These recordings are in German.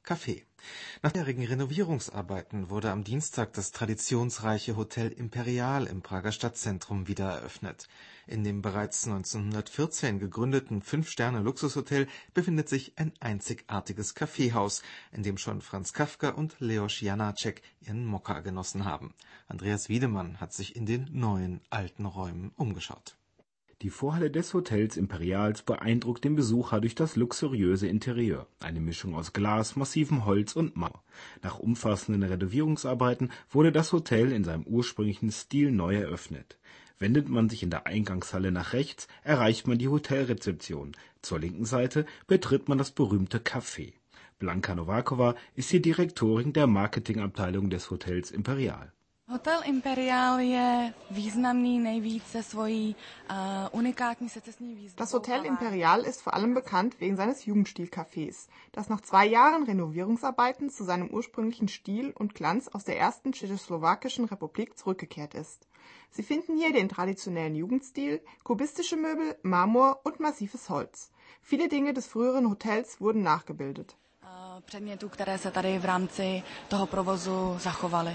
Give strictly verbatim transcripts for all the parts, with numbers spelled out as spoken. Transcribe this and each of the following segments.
Café. Nach mehrjährigen Renovierungsarbeiten wurde am Dienstag das traditionsreiche Hotel Imperial im Prager Stadtzentrum wieder eröffnet. In dem bereits neunzehnhundertvierzehn gegründeten Fünf-Sterne-Luxushotel befindet sich ein einzigartiges Kaffeehaus, in dem schon Franz Kafka und Leos Janáček ihren Mokka genossen haben. Andreas Wiedemann hat sich in den neuen, alten Räumen umgeschaut. Die Vorhalle des Hotels Imperials beeindruckt den Besucher durch das luxuriöse Interieur, eine Mischung aus Glas, massivem Holz und Marmor. Nach umfassenden Renovierungsarbeiten wurde das Hotel in seinem ursprünglichen Stil neu eröffnet. Wendet man sich in der Eingangshalle nach rechts, erreicht man die Hotelrezeption. Zur linken Seite betritt man das berühmte Café. Blanka Novakova ist die Direktorin der Marketingabteilung des Hotels Imperial. Hotel Imperial je významný nejvíce svojí uh, unikátní secesní výzdobou. Das Hotel Imperial ist vor allem bekannt wegen seines Jugendstil-Cafés, das nach zwei Jahren Renovierungsarbeiten zu seinem ursprünglichen Stil und Glanz aus der ersten tschechoslowakischen Republik zurückgekehrt ist. Sie finden hier den traditionellen Jugendstil, kubistische Möbel, Marmor und massives Holz. Viele Dinge des früheren Hotels wurden nachgebildet. Uh, předmětů, které se tady v rámci toho provozu zachovaly.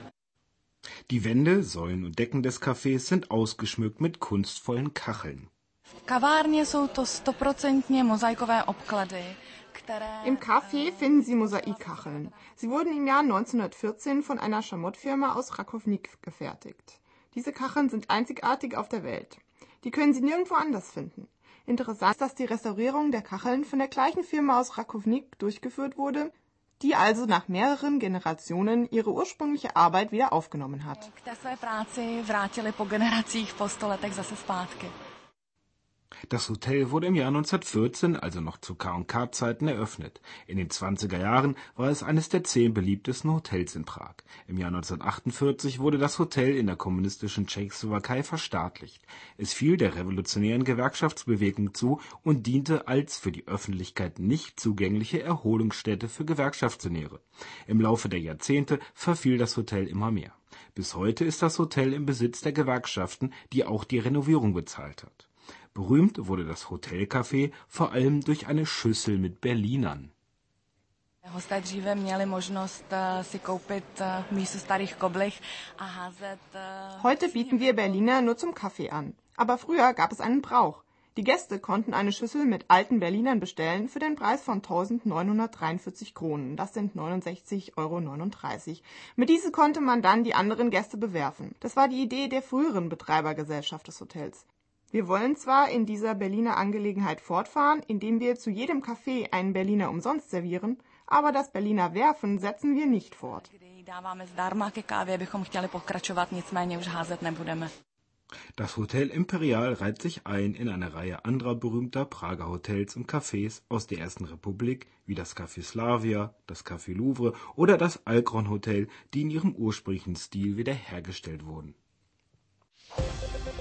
Die Wände, Säulen und Decken des Cafés sind ausgeschmückt mit kunstvollen Kacheln. V kavárně jsou to stoprocentně mozaikové obklady, které... Im Café finden Sie Mosaikkacheln. Sie wurden im Jahr neunzehnhundertvierzehn von einer Schamottfirma aus Rakovník gefertigt. Diese Kacheln sind einzigartig auf der Welt. Die können Sie nirgendwo anders finden. Interessant ist, dass die Restaurierung der Kacheln von der gleichen Firma aus Rakovník durchgeführt wurde, die also nach mehreren Generationen ihre ursprüngliche Arbeit wieder aufgenommen hat. K té své práci vrátili po generacích, po sto letech zase zpátky. Das Hotel wurde im Jahr neunzehnhundertvierzehn, also noch zu K und K-Zeiten, eröffnet. In den zwanziger Jahren war es eines der zehn beliebtesten Hotels in Prag. Im Jahr neunzehnhundertachtundvierzig wurde das Hotel in der kommunistischen Tschechoslowakei verstaatlicht. Es fiel der revolutionären Gewerkschaftsbewegung zu und diente als für die Öffentlichkeit nicht zugängliche Erholungsstätte für Gewerkschaftssenioren. Im Laufe der Jahrzehnte verfiel das Hotel immer mehr. Bis heute ist das Hotel im Besitz der Gewerkschaften, die auch die Renovierung bezahlt hat. Berühmt wurde das Hotelcafé vor allem durch eine Schüssel mit Berlinern. Hosté dříve měli možnost si koupit místo starých koblih a házet. Heute bieten wir Berliner nur zum Kaffee an. Aber früher gab es einen Brauch. Die Gäste konnten eine Schüssel mit alten Berlinern bestellen für den Preis von eintausendneunhundertdreiundvierzig Kronen. Das sind neunundsechzig Euro neununddreißig. Mit diese konnte man dann die anderen Gäste bewerfen. Das war die Idee der früheren Betreibergesellschaft des Hotels. Wir wollen zwar in dieser Berliner Angelegenheit fortfahren, indem wir zu jedem Café einen Berliner umsonst servieren, aber das Berliner Werfen setzen wir nicht fort. Das Hotel Imperial reiht sich ein in eine Reihe anderer berühmter Prager Hotels und Cafés aus der Ersten Republik, wie das Café Slavia, das Café Louvre oder das Alcron Hotel, die in ihrem ursprünglichen Stil wiederhergestellt wurden.